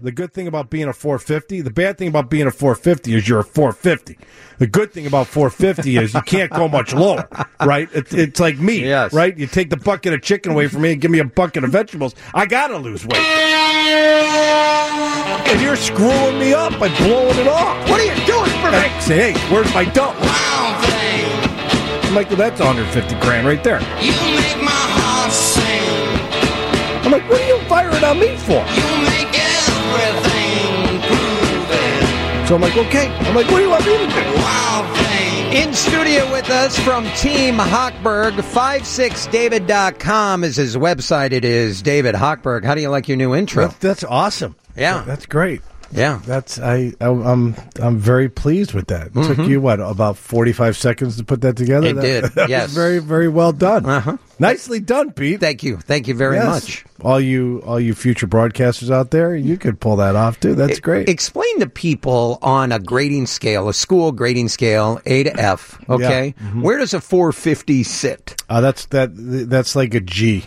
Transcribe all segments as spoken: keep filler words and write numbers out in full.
The good thing about being a four fifty, the bad thing about being a four fifty is you're a four fifty. The good thing about four fifty is you can't go much lower, right? It, it's like me, yes. right? You take the bucket of chicken away from me and give me a bucket of vegetables. I got to lose weight. And you're screwing me up by blowing it off. What are you doing for me? I say, hey, where's my dough? I'm like, well, that's one hundred fifty grand right there. You make my heart sing. I'm like, what are you firing on me for? You make everything groovy. So I'm like, okay. I'm like, what do you want me to do? Wild thing. In studio with us from Team Hochberg, five six david dot com is his website. It is David Hochberg. How do you like your new intro? That, that's awesome. Yeah. That's great. Yeah. That's I, I I'm I'm very pleased with that. It Mm-hmm. took you what, about forty-five seconds to put that together? It that, did, That yes. was very, very well done. Uh-huh. Nicely done, Pete. Thank you. Thank you very Yes. much. All you all you future broadcasters out there, you could pull that off too. That's great. Explain to people on a grading scale, a school grading scale, A to F, okay? Yeah. Mm-hmm. Where does a four fifty sit? Uh, that's that that's like a G.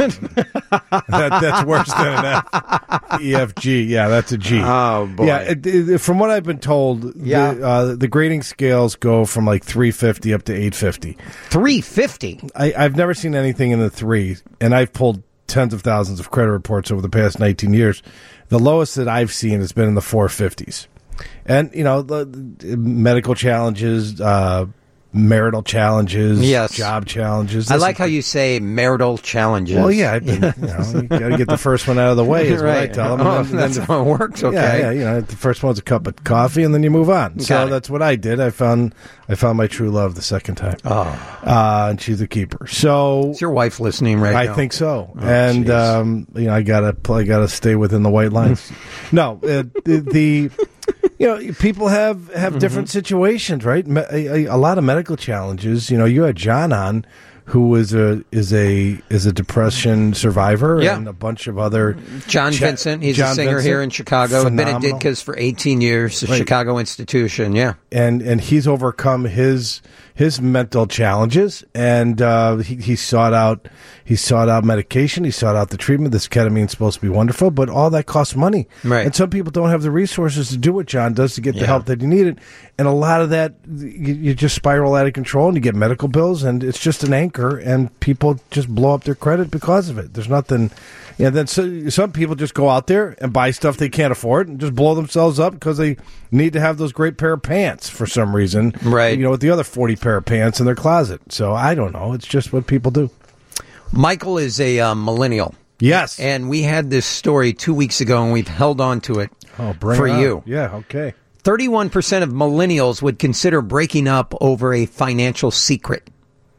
that, that's worse than an F. E F G. Yeah, that's a G. Oh, boy. Yeah, it, it, from what I've been told, Yeah. the, uh, the grading scales go from like three fifty up to eight fifty. three fifty. I, I've never seen anything in the three, and I've pulled tens of thousands of credit reports over the past nineteen years. The lowest that I've seen has been in the four fifties. And, you know, the, the medical challenges, uh, marital challenges, Yes. job challenges. I This like is- how you say marital challenges. Well, yeah, I've been, you know, you got to get the first one out of the way, is what I Right. tell them. Oh, And then- that's then how it works, okay. Yeah, yeah, you know, the first one's a cup of coffee, and then you move on. Got So it. that's what I did. I found I found my true love the second time. Oh. Uh, and she's a keeper. So Is your wife listening right I now? think so. Oh, and jeez. um, you know, I gotta I gotta stay within the white lines. no, uh, the, the you know, people have have Mm-hmm. different situations, right? Me- a, a, a lot of medical challenges. You know, you had John on, who is a is a is a depression survivor, Yeah. and a bunch of other John Cha- Vincent, he's John a singer Vincent, here in Chicago. Been at phenomenal. Ditka's for eighteen years, a Right. Chicago institution, yeah. and and he's overcome his his mental challenges, and uh, he he sought out he sought out medication, he sought out the treatment. This ketamine's supposed to be wonderful, but all that costs money, Right. And some people don't have the resources to do what John does to get the Yeah. help that he needed, and a lot of that you, you just spiral out of control, and you get medical bills, and it's just an anchor, and people just blow up their credit because of it. There's nothing. And then so, some people just go out there and buy stuff they can't afford and just blow themselves up because they need to have those great pair of pants for some reason. Right. You know, with the other forty pair of pants in their closet. So I don't know. It's just what people do. Michael is a uh, millennial. Yes. And we had this story two weeks ago, and we've held on to it oh, bring for it on. you. Yeah, okay. thirty-one percent of millennials would consider breaking up over a financial secret.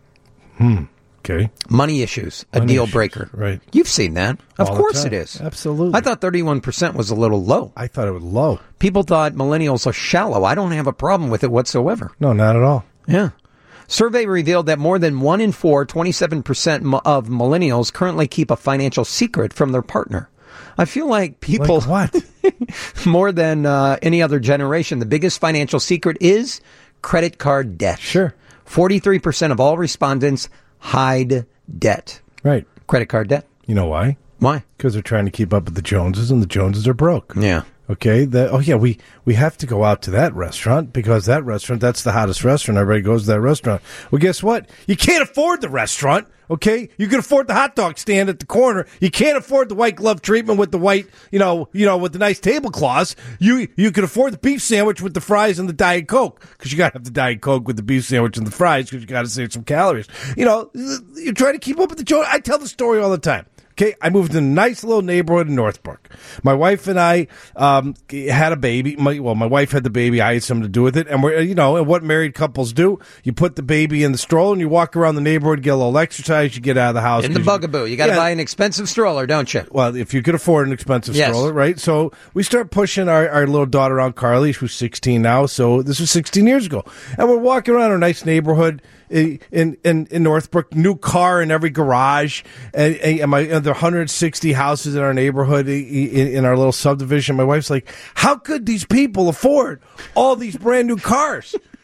Okay. Money issues, a Money deal issues, breaker. right. You've seen that. Of All the course time. it is. Absolutely. I thought thirty-one percent was a little low. I thought it was low. People thought millennials are shallow. I don't have a problem with it whatsoever. No, not at all. Yeah. Survey revealed that more than one in four, twenty-seven percent of millennials currently keep a financial secret from their partner. I feel like people, Like what? more than uh, any other generation, the biggest financial secret is credit card debt. Sure. forty-three percent of all respondents hide debt. Right. Credit card debt. You know why? Why? Because they're trying to keep up with the Joneses, and the Joneses are broke. Yeah. Okay. The, oh, yeah, we, we have to go out to that restaurant because that restaurant, that's the hottest restaurant. Everybody goes to that restaurant. Well, guess what? You can't afford the restaurant. Okay. You can afford the hot dog stand at the corner. You can't afford the white glove treatment with the white, you know, you know, with the nice tablecloths. You, you can afford the beef sandwich with the fries and the Diet Coke because you got to have the Diet Coke with the beef sandwich and the fries because you got to save some calories. You know, you're trying to keep up with the Joneses. I tell the story all the time. Okay, I moved in a nice little neighborhood in Northbrook. My wife and I um, had a baby. My, well, my wife had the baby. I had something to do with it. And we're, you know, and what married couples do, you put the baby in the stroller and you walk around the neighborhood, get a little exercise, you get out of the house. In the 'cause bugaboo. You got to Yeah. buy an expensive stroller, don't you? Well, if you could afford an expensive Yes. stroller, right? So we start pushing our, our little daughter around, Carly, who's sixteen now. So this was sixteen years ago. And we're walking around our nice neighborhood in in, in Northbrook, new car in every garage. And, and, my, and there are one hundred sixty houses in our neighborhood in, in our little subdivision. My wife's like, how could these people afford all these brand new cars?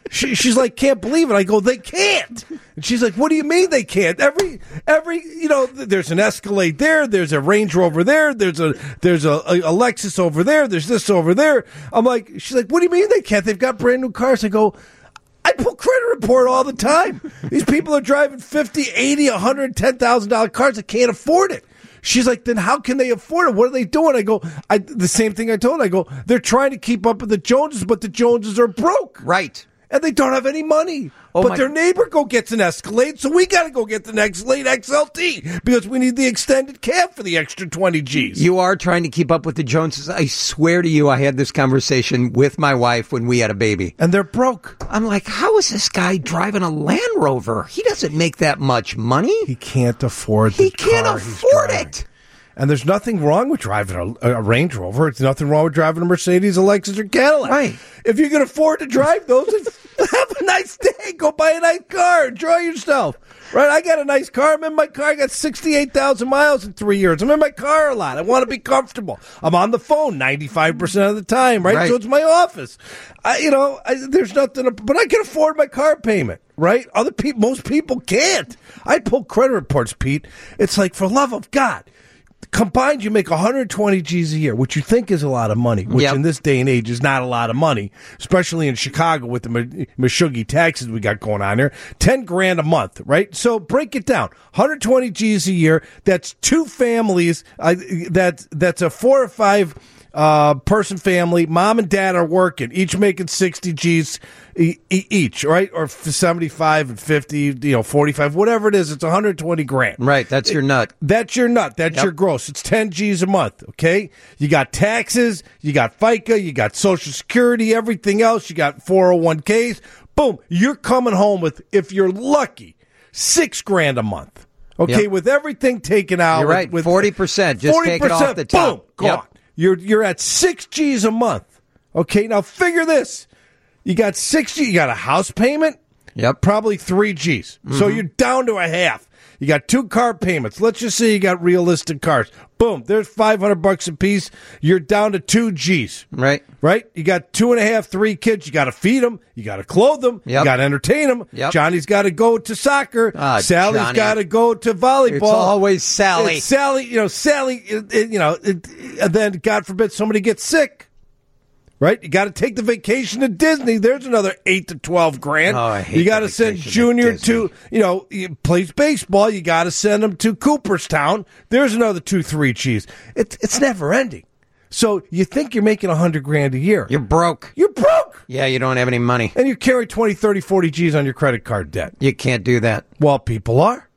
she, she's like, can't believe it. I go, they can't. And she's like, what do you mean they can't? Every, every, you know, there's an Escalade there. There's a Range Rover there. There's a, there's a, a, a Lexus over there. There's this over there. I'm like, she's like, what do you mean they can't? They've got brand new cars. I go, I pull credit report all the time. These people are driving fifty, eighty, one hundred ten thousand dollars cars that can't afford it. She's like, then how can they afford it? What are they doing? I go, I, the same thing I told her. I go, they're trying to keep up with the Joneses, but the Joneses are broke. Right. And they don't have any money. Oh, but my- their neighbor go gets an Escalade, so we got to go get the Escalade X L T because we need the extended cab for the extra twenty G's. You are trying to keep up with the Joneses. I swear to you, I had this conversation with my wife when we had a baby. And they're broke. I'm like, how is this guy driving a Land Rover? He doesn't make that much money. He can't afford the He can't car he's afford driving. it. And there's nothing wrong with driving a, a Range Rover. It's nothing wrong with driving a Mercedes, a Lexus, or Cadillac. Right. If you can afford to drive those, have a nice day. Go buy a nice car. Enjoy yourself. Right? I got a nice car. I'm in my car. I got sixty-eight thousand miles in three years. I'm in my car a lot. I want to be comfortable. I'm on the phone ninety-five percent of the time, right? Right. So it's my office. I, you know, I, there's nothing, but I can afford my car payment, right? Other people, most people can't. I pull credit reports, Pete. It's like, for love of God. Combined, you make one hundred twenty G's a year, which you think is a lot of money, which Yep. in this day and age is not a lot of money, especially in Chicago with the Ma- Meshuggah taxes we got going on there. ten grand a month, right? So break it down. one hundred twenty G's a year. That's two families. Uh, that's, that's a four or five uh, person family. Mom and dad are working, each making sixty G's e- e- each, right? Or seventy-five and fifty, you know, forty-five, whatever it is. It's one hundred twenty grand. Right, that's your nut. That's your nut. That's Yep. your gross. It's ten G's a month, okay? You got taxes, you got FICA, you got Social Security, everything else. You got four oh one K's. Boom. You're coming home with, if you're lucky, six grand a month. Okay, Yep. with everything taken out. You're right, With, forty percent. Just take it off the top. Boom, gone. Yep. You're, you're at six G's a month. Okay, now figure this. You got six G, you got a house payment. Yep. Probably three G's. Mm-hmm. So you're down to a half. You got two car payments. Let's just say you got realistic cars. Boom. There's five hundred bucks a piece. You're down to two G's. Right. Right? You got two and a half, three kids. You got to feed them. You got to clothe them. Yep. You got to entertain them. Yep. Johnny's got to go to soccer. Ah, Sally's Johnny. got to go to volleyball. It's always Sally. It's Sally, you know, Sally, it, it, you know, it, and then God forbid somebody gets sick. Right? You got to take the vacation to Disney. There's another eight to twelve grand. Oh, I hate you got the to send vacation to Junior Disney. to, you know, he plays baseball. You got to send him to Cooperstown. There's another two, three G's. It's it's never ending. So you think you're making a hundred grand a year. You're broke. You're broke. Yeah, you don't have any money. And you carry twenty, thirty, forty G's on your credit card debt. You can't do that. Well, people are.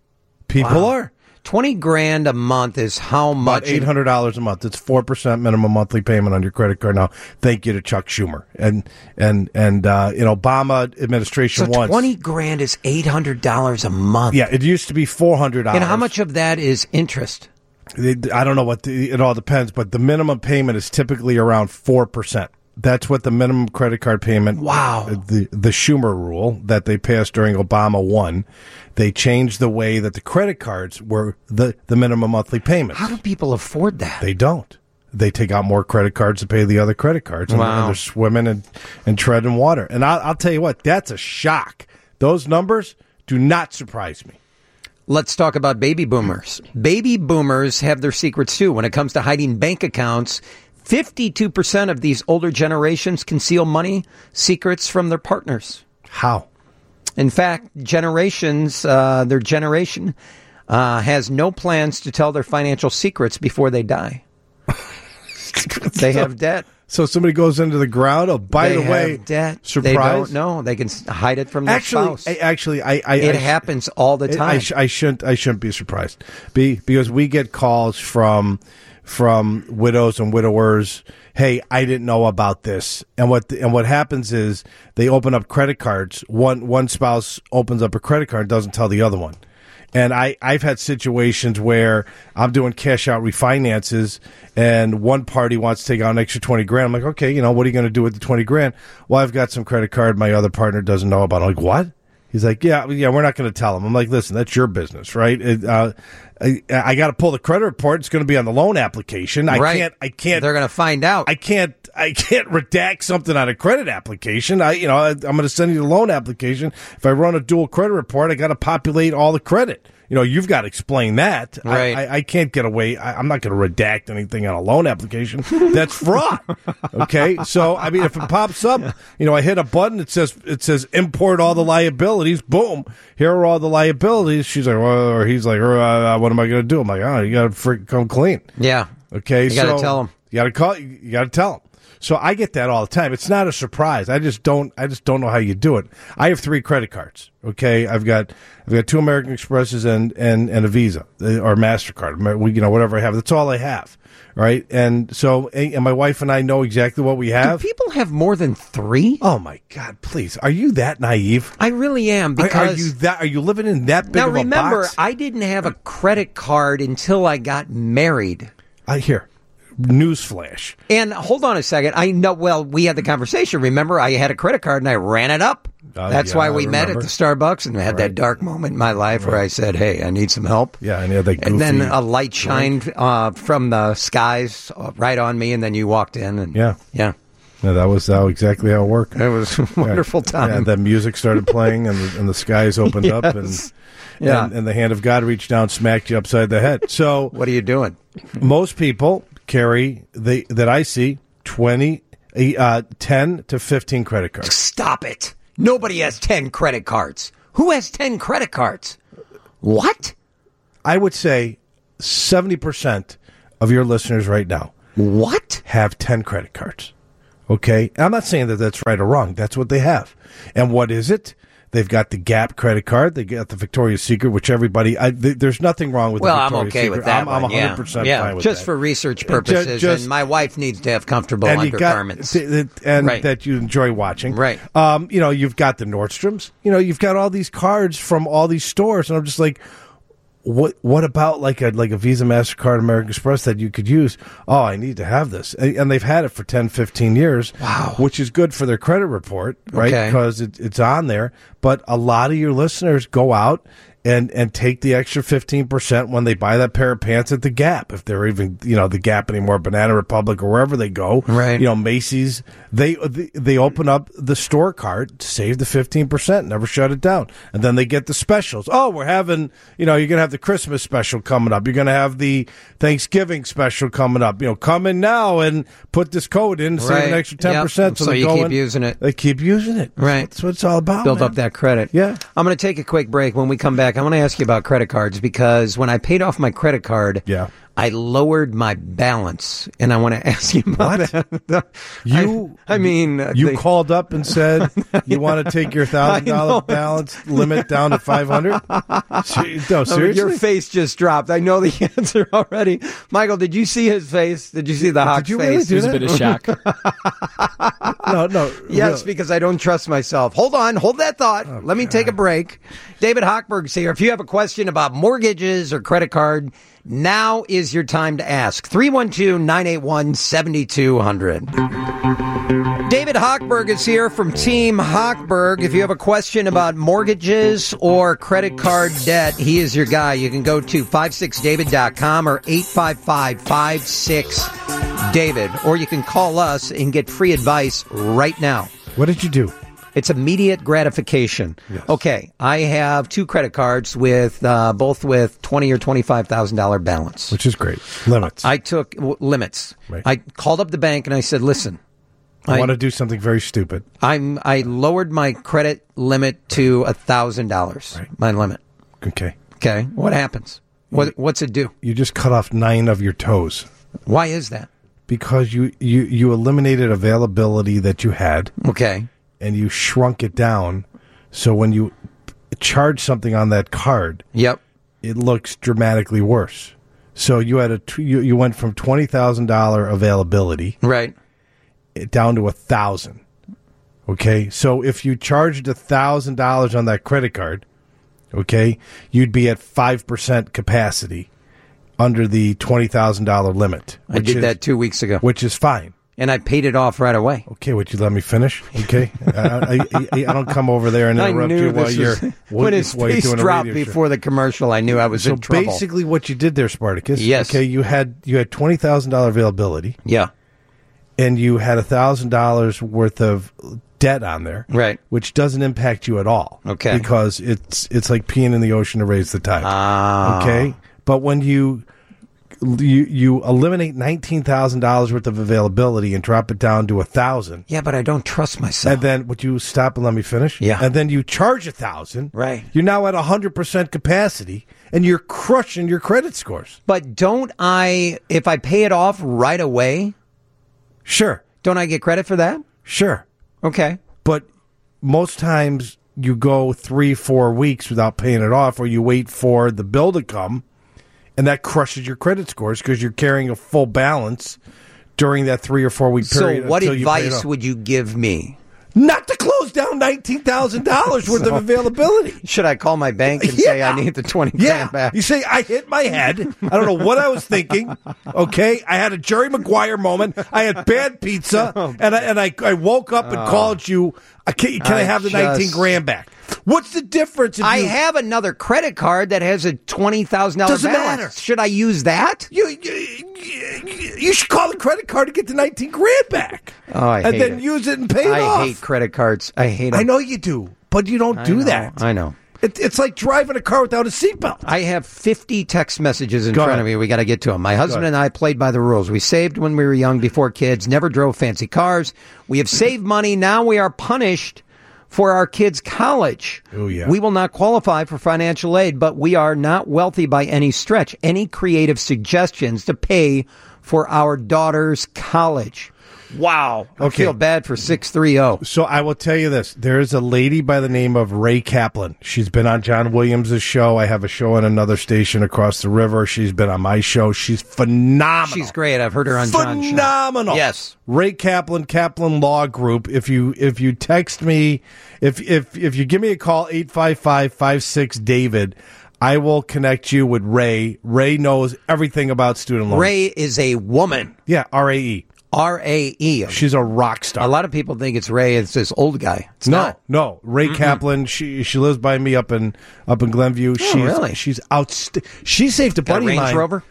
People Wow. are. twenty grand a month is how About much? eight hundred dollars a month. It's four percent minimum monthly payment on your credit card now. Thank you to Chuck Schumer. And, and, and, uh, in Obama administration So once. twenty grand is eight hundred dollars a month. Yeah, it used to be four hundred dollars. And how much of that is interest? It- I don't know what the, it all depends, but the minimum payment is typically around four percent. That's what the minimum credit card payment. Wow. The the Schumer rule that they passed during Obama one, they changed the way that the credit cards were the, the minimum monthly payments. How do people afford that? They don't. They take out more credit cards to pay the other credit cards, and, Wow. and they're swimming and, and treading water. And I'll, I'll tell you what, that's a shock. Those numbers do not surprise me. Let's talk about baby boomers. Baby boomers have their secrets too. When it comes to hiding bank accounts, fifty-two percent of these older generations conceal money secrets from their partners. How? In fact, generations, uh, their generation uh, has no plans to tell their financial secrets before they die. They have debt. So somebody goes into the ground. Oh, by they the way, have debt. surprise. They don't know. They can s- hide it from their Actually, spouse. I, actually, I, I it I, happens all the I- time. I, sh- I shouldn't. I shouldn't be surprised, be because we get calls from from widows and widowers. Hey, I didn't know about this, and what and what happens is they open up credit cards. One one spouse opens up a credit card and doesn't tell the other one. And I, I've had situations where I'm doing cash out refinances and one party wants to take out an extra twenty grand. I'm like, okay, you know, what are you going to do with the twenty grand? Well, I've got some credit card my other partner doesn't know about. I'm like, what? He's like, yeah, yeah, we're not going to tell him. I'm like, listen, that's your business, right? It, uh, I, I got to pull the credit report. It's going to be on the loan application. I Right. can't, I can't, They're going to find out. I can't, I can't redact something on a credit application. I, you know, I, I'm going to send you the loan application. If I run a dual credit report, I got to populate all the credit. You know, you've got to explain that. Right. I, I, I can't get away. I, I'm not going to redact anything on a loan application. That's fraud. Okay, so I mean, if it pops up, you know, I hit a button. It says it says import all the liabilities. Boom, here are all the liabilities. She's like, well, or he's like, uh, what am I going to do? I'm like, oh, you got to freaking come clean. Yeah. Okay, You gotta so tell 'em. You got to call. You got to tell them. So I get that all the time. It's not a surprise. I just don't. I just don't know how you do it. I have three credit cards. Okay, I've got I've got two American Expresses and and, and a Visa or MasterCard. We, you know, whatever I have. That's all I have. Right, and so and my wife and I know exactly what we Do have. people have more than three? Oh my God! Please, are you that naive? I really am. Are, Because are you that? Are you living in that big now of a remember, box? I didn't have a credit card until I got married. I hear. Newsflash. And hold on a second. I know. Well, we had the conversation. Remember, I had a credit card and I ran it up. Uh, That's yeah, why I we met at remember. the Starbucks and had that dark moment in my life where I said, "Hey, I need some help." Yeah, and you had that And then goofy a light shined uh, from the skies uh, right on me, and then you walked in, and Yeah. yeah, Yeah, that was how exactly how it worked. it was a wonderful Yeah, time. and then music started playing, and the, and the skies opened up, and Yes. Yeah. and, and the hand of God reached down, smacked you upside the head. So What are you doing? most people carry the that I see twenty, uh, ten to fifteen credit cards. Stop it! Nobody has ten credit cards. Who has ten credit cards? What? I would say seventy percent of your listeners right now What? have ten credit cards. Okay, I'm not saying that that's right or wrong. That's what they have. And what is it? They've got the Gap credit card. They got the Victoria's Secret, which everybody. I, th- there's nothing wrong with. Well, the I'm Victoria's okay Secret. with that I'm, I'm one. one hundred percent yeah, fine yeah. with just that. for research Ju- purposes, just- and my wife needs to have comfortable and you got undergarments. th- th- and Right. that you enjoy watching, Right. Um, you know, you've got the Nordstroms. You know, you've got all these cards from all these stores, and I'm just like, what? What about like a like a Visa, MasterCard, American Express that you could use? Oh, I need to have this, and, and they've had it for ten, fifteen years. Wow. Which is good for their credit report, right? Okay. Because it, it's on there. But a lot of your listeners go out and and take the extra fifteen percent when they buy that pair of pants at the Gap, if they're even, you know, the Gap anymore, Banana Republic or wherever they go. Right. You know, Macy's, they they open up the store card, save the fifteen percent, never shut it down. And then they get the specials. Oh, we're having, you know, you're going to have the Christmas special coming up. You're going to have the Thanksgiving special coming up. You know, come in now and put this code in, save Right. an extra ten percent. Yep. So they you go keep in- using it. They keep using it. Right. That's what it's all about. Build man. up that credit. Yeah. I'm going to take a quick break. When we come back, I want to ask you about credit cards because when I paid off my credit card, Yeah. I lowered my balance, and I want to ask you about What? that. You, I, I mean, uh, you they- called up and said you want to take your thousand I know. dollar balance limit down to five hundred. No, I mean, seriously. your face just dropped. I know the answer already. Michael, did you see his face? Did you see the hawk you face? really do There's a bit of shock. no, no. Yes, real- because I don't trust myself. Hold on, hold that thought. Let me take a break. David Hochberg's here. If you have a question about mortgages or credit card, now is your time to ask. three one two, nine eight one, seven two zero zero. David Hochberg is here from Team Hochberg. If you have a question about mortgages or credit card debt, he is your guy. You can go to five six david dot com or eight five five, five six, David. Or you can call us and get free advice right now. What did you do? It's immediate gratification. Yes. Okay, I have two credit cards with uh, both with twenty or twenty-five thousand dollar balance. Which is great. Limits. I took w- limits. Right. I called up the bank and I said, "Listen, I, I- want to do something very stupid. I'm I lowered my credit limit to a thousand dollars. Right. My limit. Okay. Okay, what happens? What what's it do? You just cut off nine of your toes Why is that? because you, you, you eliminated availability that you had Okay, and you shrunk it down. So when you charge something on that card, yep. it looks dramatically worse. So you had a t- you, you went from twenty thousand dollar availability Right. down to a thousand. Okay, so if you charged a thousand dollars on that credit card, okay, you'd be at five percent capacity under the twenty thousand dollar limit. I which did is, that two weeks ago, which is fine. and I paid it off right away. Okay, would you let me finish? Okay, I, I, I, I don't come over there and I interrupt knew you while this you're was, while- when his while you're face doing a dropped radio show. before the commercial. I knew I was So in trouble. basically, what you did there, Spartacus? Yes. Okay, you had you had twenty thousand dollar availability, yeah, and you had a thousand dollars worth of debt on there, Right. which doesn't impact you at all. Okay. Because it's it's like peeing in the ocean to raise the tide. Ah. Okay. But when you you you eliminate nineteen thousand dollars worth of availability and drop it down to a thousand, Yeah, but I don't trust myself. and then would you stop and let me finish? Yeah. And then you charge a thousand. Right. You're now at a hundred percent capacity, and you're crushing your credit scores. But don't I, if I pay it off right away, Sure. don't I get credit for that? Sure. Okay. But most times you go three, four weeks without paying it off, or you wait for the bill to come, and that crushes your credit scores because you're carrying a full balance during that three or four week period. So what until you pay it advice off. would you give me? Not to close down nineteen thousand dollars worth of availability. Should I call my bank and say I need the twenty Yeah. grand back? You say, I hit my head. I don't know what I was thinking. Okay. I had a Jerry Maguire moment. I had bad pizza. And I, and I, I woke up and called you. I can, can I, I have the just- nineteen grand back? What's the difference? If I you, have another credit card that has a twenty thousand dollars Doesn't balance. matter. Should I use that? You, you, you, you should call the credit card to get the nineteen grand back. Oh, I and hate then it. use it and pay it I off. hate credit cards. I hate them. I know you do, but you don't I do know. that. I know. It, it's like driving a car without a seatbelt. I have fifty text messages in Go front ahead. of me. We got to get to them. My husband ahead. and I played by the rules. We saved when we were young, before kids, never drove fancy cars. We have saved money. Now we are punished for our kids' college. Oh, yeah. We will not qualify for financial aid, but we are not wealthy by any stretch. Any creative suggestions to pay for our daughter's college? Wow. I Okay. feel bad for six three zero. So I will tell you this. There is a lady by the name of Ray Kaplan. She's been on John Williams' show. I have a show on another station across the river. She's been on my show. She's phenomenal. She's great. I've heard her on John's show. Phenomenal. Yes. Ray Kaplan, Kaplan Law Group. If you if you text me, if if if you give me a call, eight five five, five six, David, I will connect you with Ray. Ray knows everything about student loans. Ray is a woman. Yeah, R A E. R A E. She's a rock star. A lot of people think it's Ray. It's this old guy. It's No, not. no. Ray Kaplan. She she lives by me up in up in Glenview. she's really? she's outst- She saved a Got a buddy of Range mine. Rover?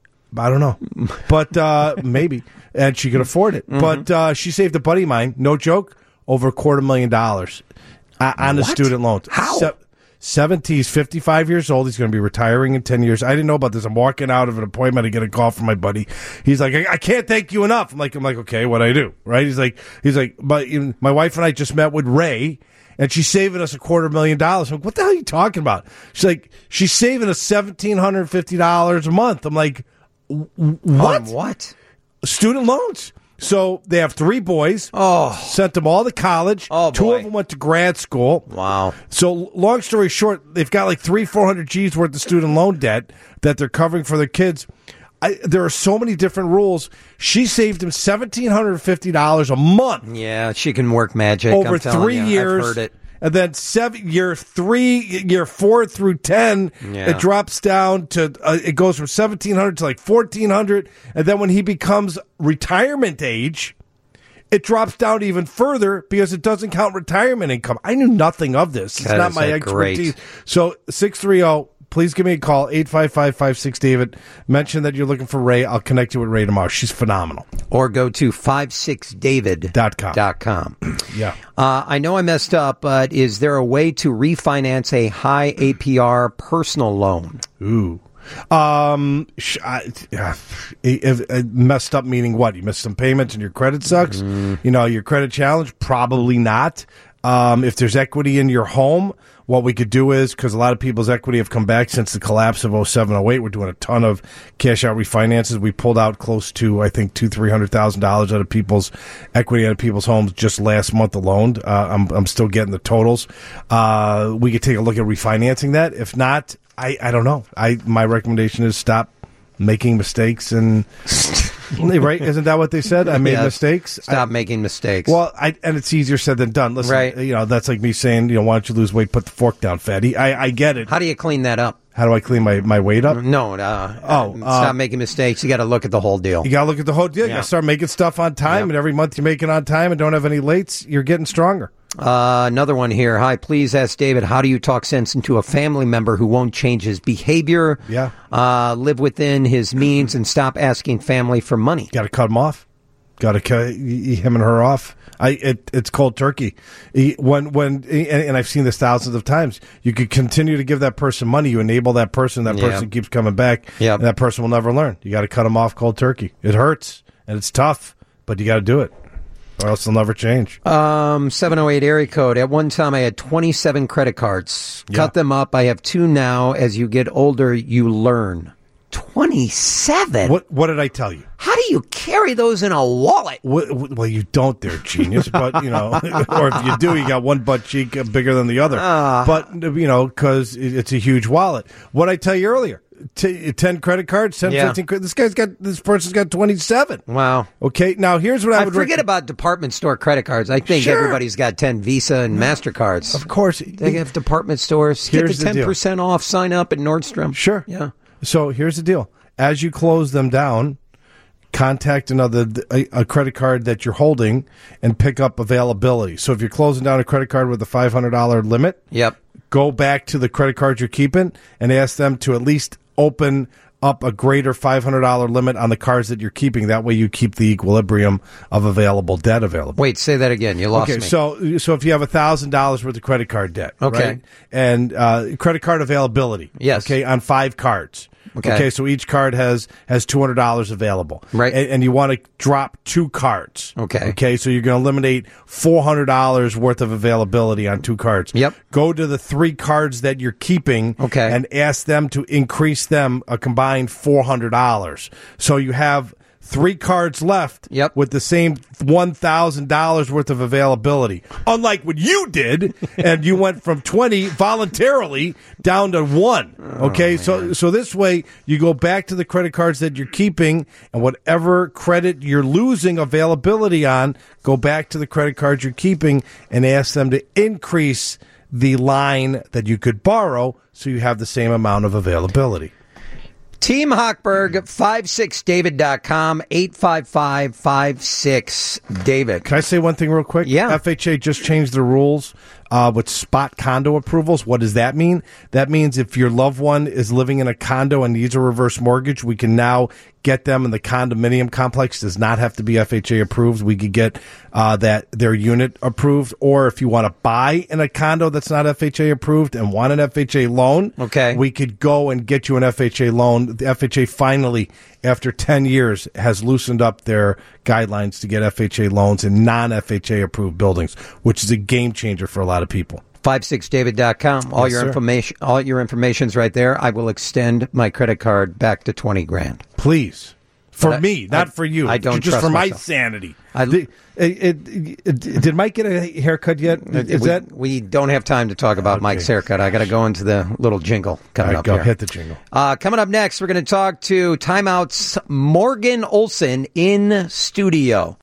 I don't know, but uh, maybe, and she could afford it. Mm-hmm. But uh, she saved a buddy of mine. No joke, over a quarter million dollars uh, on the What? student loans. How? Se- seventy, he's fifty-five years old. He's going to be retiring in ten years. I didn't know about this. I'm walking out of an appointment. I get a call from my buddy. He's like, I, I can't thank you enough. I'm like, I'm like, okay, what I do, right? He's like, he's like, but you know, my wife and I just met with Ray, and she's saving us a quarter million dollars. I'm like, what the hell are you talking about? She's like, she's saving us seventeen hundred fifty dollars a month. I'm like, w- what? On what? Student loans. So they have three boys. Oh. Sent them all to college. Oh, Two boy. of them went to grad school. Wow. So long story short, they've got like three, four hundred G's worth of student loan debt that they're covering for their kids. I, there are so many different rules. She saved him seventeen hundred fifty dollars a month Yeah, she can work magic. over I'm telling three you. years. I've heard it. And then seven year three, year four through ten, Yeah. it drops down to uh, it goes from seventeen hundred to like fourteen hundred, and then when he becomes retirement age, it drops down even further because it doesn't count retirement income. I knew nothing of this. It's God, not is my that great. expertise. So six three zero. Please give me a call, eight five five, five six, David. Mention that you're looking for Ray. I'll connect you with Ray tomorrow. She's phenomenal. Or go to five six david Dot com. Dot com. Yeah. Uh, I know I messed up, but is there a way to refinance a high A P R personal loan? Ooh. Um, sh- I, uh, if, uh, messed up meaning what? You missed some payments and your credit sucks? You know, your credit challenge? Probably not. Um, if there's equity in your home, what we could do is, because a lot of people's equity have come back since the collapse of oh seven, oh eight, we're doing a ton of cash out refinances. We pulled out close to, I think, two, three hundred thousand dollars out of people's equity out of people's homes just last month alone. Uh, I'm, I'm still getting the totals. Uh, we could take a look at refinancing that. If not, I, I don't know. I my recommendation is stop making mistakes and right? Isn't that what they said? I made Yes. mistakes. Stop I, making mistakes. well, I, and it's easier said than done. Listen, Right. you know, that's like me saying, you know, why don't you lose weight? Put the fork down, fatty. I, I get it. How do you clean that up? How do I clean my, my weight up? No, uh, Oh, stop uh, making mistakes. You got to look at the whole deal. You got to look at the whole deal. You Yeah. got to start making stuff on time, Yep. and every month you make it on time and don't have any lates, you're getting stronger. Uh, another one here. Hi, please ask David, how do you talk sense into a family member who won't change his behavior, Yeah. uh, live within his means, and stop asking family for money? Got to cut them off. Got to cut him and her off. I it, it's cold turkey. He, when when and, and I've seen this thousands of times. You could continue to give that person money. You enable that person. That Yeah. person keeps coming back. Yep. And that person will never learn. You got to cut them off cold turkey. It hurts and it's tough, but you got to do it, or else they'll never change. Um, seven oh eight area code. At one time, I had twenty-seven credit cards. Yeah. Cut them up. I have two now. As you get older, you learn. twenty-seven? What what did I tell you? How do you carry those in a wallet? What, what- well, you don't, there, genius. But you know, or if you do, you got one butt cheek bigger than the other. But you know, because it's a huge wallet. What I tell you earlier. T- ten credit cards, ten, Yeah. fifteen. cre- This guy's got. This person's got twenty-seven. Wow. Okay, now here's what I I would forget rec- about department store credit cards. I think Sure. everybody's got ten Visa and MasterCards. Of course, They have department stores. Get Here's the the deal. ten percent off. Sign up at Nordstrom. Sure. Yeah. So here's the deal: as you close them down, contact another a, a credit card that you're holding and pick up availability. So if you're closing down a credit card with a five hundred dollar limit, Yep. go back to the credit card you're keeping and ask them to at least open up a greater five hundred dollar limit on the cards that you're keeping. That way you keep the equilibrium of available debt available. Wait, say that again. You lost Okay, me. so so if you have a thousand dollars worth of credit card debt, Okay. right? And uh, credit card availability, Yes. okay, on five cards, Okay. so each card has has two hundred dollars available, Right. And, and you want to drop two cards, Okay. okay, so you're going to eliminate four hundred dollars worth of availability on two cards. Yep. Go to the three cards that you're keeping, Okay. and ask them to increase them a combined four hundred dollars. So you have three cards left Yep. with the same one thousand dollars worth of availability. Unlike what you did, and you went from twenty voluntarily down to one. Okay, so so this way you go back to the credit cards that you're keeping, and whatever credit you're losing availability on, go back to the credit cards you're keeping and ask them to increase the line that you could borrow so you have the same amount of availability. Team Hochberg, five six david dot com, eight five five, five six David. Can I say one thing real quick? Yeah. F H A just changed the rules uh, with spot condo approvals. What does that mean? That means if your loved one is living in a condo and needs a reverse mortgage, we can now get them in the condominium complex. Does not have to be F H A approved. We could get uh, that their unit approved. Or if you want to buy in a condo that's not F H A approved and want an F H A loan, Okay. we could go and get you an F H A loan. The F H A finally, after ten years, has loosened up their guidelines to get F H A loans in non-F H A approved buildings, which is a game changer for a lot of people. five six david dot com. All Yes, your sir. information all your information's right there. I will extend my credit card back to twenty grand. Please. For But I- me, not I- for you. I don't Just trust for my myself. sanity. I- Did, it, it, it- did Mike get a haircut yet? Is we, that... we don't have time to talk about Okay. Mike's haircut. I got to go into the little jingle All coming right, up go. here. Hit the jingle. Uh, coming up next, we're going to talk to Timeout's Morgan Olson in studio.